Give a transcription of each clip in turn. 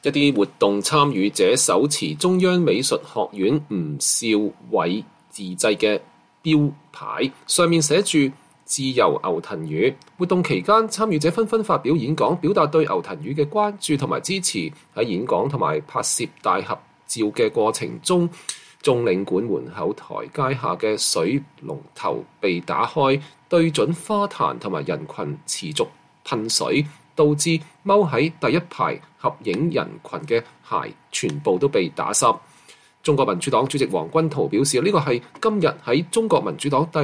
一啲活動參與者手持中央美術學院吳少偉自製嘅標牌，上面寫住自由牛騰魚。活動期間，參與者紛紛發表演講，表達對牛騰魚嘅關注同埋支持。喺演講同埋拍攝大合照嘅過程中，中領館門口台階下嘅水龍頭被打開，對準花壇同埋人群持續噴水，導致踎喺第一排合影人群嘅鞋全部都被打濕。中國民主黨主席王軍濤表示，呢個係今日喺中國民主黨第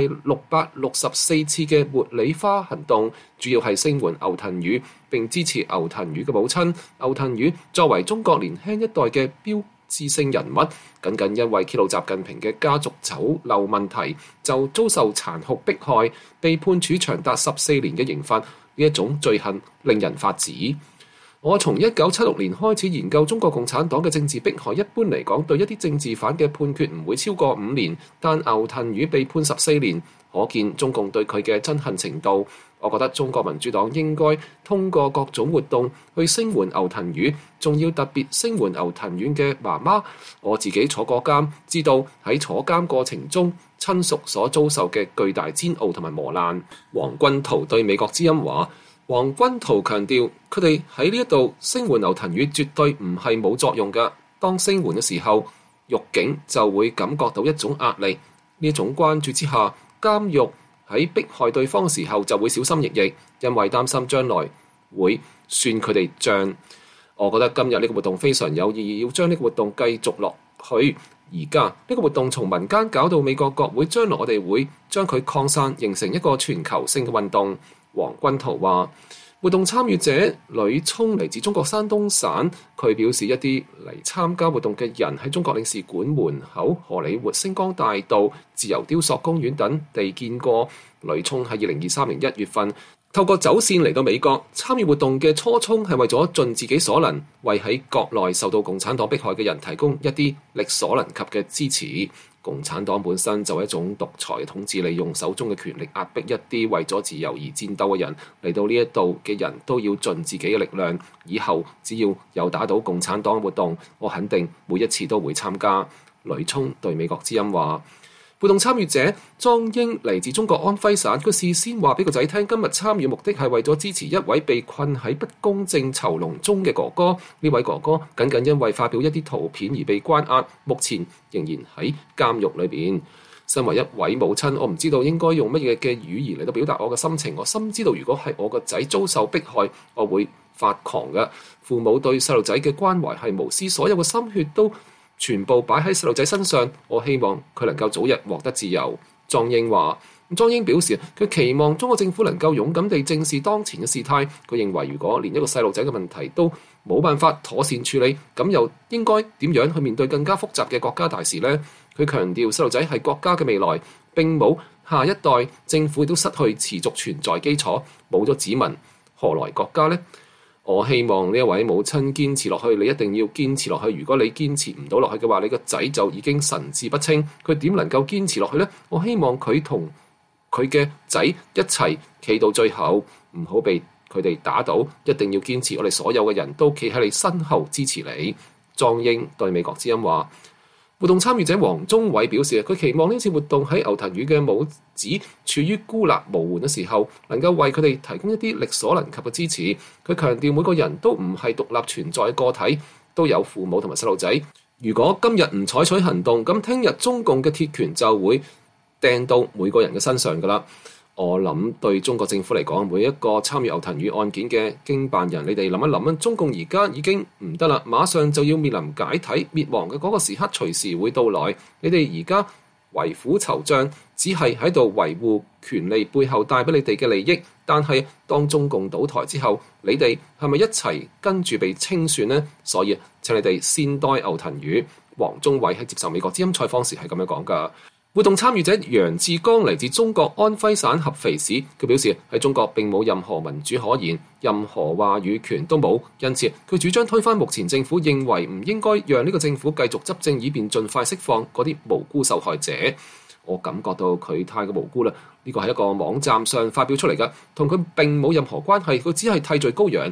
664次嘅茉莉花行動，主要係聲援牛騰魚並支持牛騰魚嘅母親。牛騰魚作為中國年輕一代嘅標誌性人物，僅因為揭露習近平嘅家族醜陋問題，就遭受殘酷迫害，被判處長達14年嘅刑罰。呢一種罪行令人髮指。我從1976年開始研究中國共產黨嘅政治迫害，一般嚟講，對一啲政治犯嘅判決唔會超過5年，但牛騰魚被判14年，可見中共對佢嘅憎恨程度。我覺得中國民主黨應該通過各種活動去聲援牛騰魚，仲要特別聲援牛騰魚嘅媽媽。我自己坐過監，知道喺坐監過程中親屬所遭受嘅巨大煎熬同埋磨難。王軍濤對美國之音話，王軍濤強調，佢哋喺呢一度聲援牛騰魚絕對唔係冇作用㗎。當聲援嘅時候，獄警就會感覺到一種壓力，呢一種關注之下，監獄喺迫害對方嘅時候就會小心翼翼，因為擔心將來會算佢哋賬。我覺得今日呢個活動非常有意義，要將呢個活動繼續落去。而家呢個活動從民間搞到美國國會，將來我哋會將佢擴散，形成一個全球性嘅運動。王軍濤話，活動參與者呂聰嚟自中國山東省，佢表示一啲嚟參加活動嘅人喺中國領事館門口、荷里活星光大道、自由雕塑公園等地見過。呂聰喺2023年1月份透過走線嚟到美國參與活動嘅初衷係為咗盡自己所能，為喺國內受到共產黨迫害嘅人提供一啲力所能及嘅支持。共產黨本身就係一種獨裁統治，利用手中嘅權力壓迫一啲為咗自由而戰鬥嘅人。嚟到呢一度嘅人都要盡自己嘅力量，以後只要有打倒共產黨活動，我肯定每一次都會參加。呂聰對美國之音話，活動參與者莊英嚟自中國安徽省，佢事先話俾個仔聽，今日參與目的係為咗支持一位被困喺不公正囚籠中嘅哥哥。呢位哥哥僅因為發表一啲圖片而被關押，目前仍然喺監獄裏邊。身為一位母親，我唔知道應該用乜嘢嘅語言嚟到表達我嘅心情。我深知道如果係我個仔遭受迫害，我會發狂嘅。父母對細路仔嘅關懷係無私，所有嘅心血都全部擺喺細路仔身上，我希望佢能夠早日獲得自由。莊英話，莊英表示佢期望中國政府能夠勇敢地正視當前嘅事態。佢認為如果連一個細路仔嘅問題都冇辦法妥善處理，咁又應該點樣去面對更加複雜嘅國家大事呢？佢強調細路仔係國家嘅未來，並冇下一代，政府亦都失去持續存在基礎，冇咗子民，何來國家呢？我希望呢一位母親堅持落去，你一定要堅持落去。如果你堅持唔到落去嘅話，你個仔就已經神志不清，佢點能夠堅持落去呢？我希望佢同佢嘅仔一齊企到最後，唔好被佢哋打倒，一定要堅持。我哋所有嘅人都企喺你身後支持你。莊英對美國之音話，活動參與者黃宗偉表示，佢期望呢次活動喺牛騰魚嘅母子處於孤立無援嘅時候，能夠為佢哋提供一啲力所能及嘅支持。佢強調每個人都唔係獨立存在嘅個體，都有父母同埋細路仔。如果今日唔採取行動，咁聽日中共嘅鐵拳就會掟到每個人嘅身上㗎啦。我諗對中國政府嚟講，每一個參與牛騰魚案件嘅經辦人，你哋諗一諗啊，中共而家已經唔得啦，馬上就要面臨解體滅亡嘅嗰個時刻隨時會到來。你哋而家為虎籌帳，只係喺度維護權利背後帶俾你哋嘅利益，但係當中共倒台之後，你哋係咪一齊跟住被清算呢？所以請你哋善待牛騰魚。黃宗偉喺接受美國之音採訪時係咁樣講㗎。活動參與者楊志剛嚟自中國安徽省合肥市，佢表示喺中國並冇任何民主可言，任何話語權都冇，因此佢主張推翻目前政府，認為唔應該讓呢個政府繼續執政，以便盡快釋放嗰啲無辜受害者。我感覺到佢太過無辜啦，呢個係一個網站上發表出嚟嘅，同佢並冇任何關係，佢只係替罪羔羊。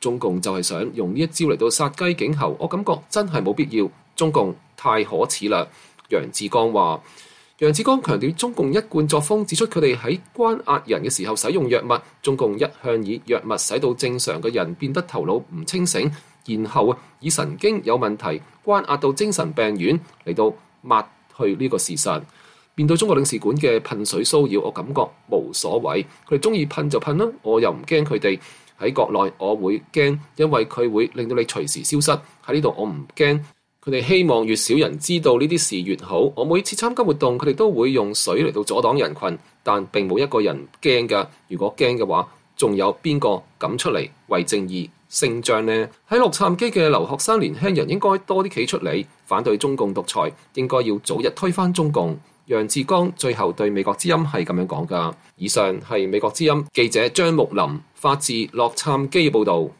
中共就係想用呢一招嚟到殺雞儆猴，我感覺真係冇必要。中共太可恥啦。楊志剛話。楊志剛強調中共一貫作風，指出佢哋喺關押人嘅時候使用藥物，中共一向以藥物使到正常嘅人變得頭腦唔清醒，然後以神經有問題關押到精神病院嚟到抹去呢個事實。面對中國領事館嘅噴水騷擾，我感覺無所謂，佢哋中意噴就噴啦，我又唔驚佢哋。喺國內我會驚，因為佢會令到你隨時消失。喺呢度我唔驚。佢哋希望越少人知道呢啲事越好。我每次參加活動，佢哋都會用水嚟到阻擋人群，但並冇一個人驚㗎。如果驚嘅話，仲有邊個敢出嚟為正義聲張呢？喺洛杉磯嘅留學生年輕人應該多啲企出嚟反對中共獨裁，應該要早日推翻中共。楊志剛最後對美國之音係咁樣講㗎。以上係美國之音記者張木林發自洛杉磯嘅報導。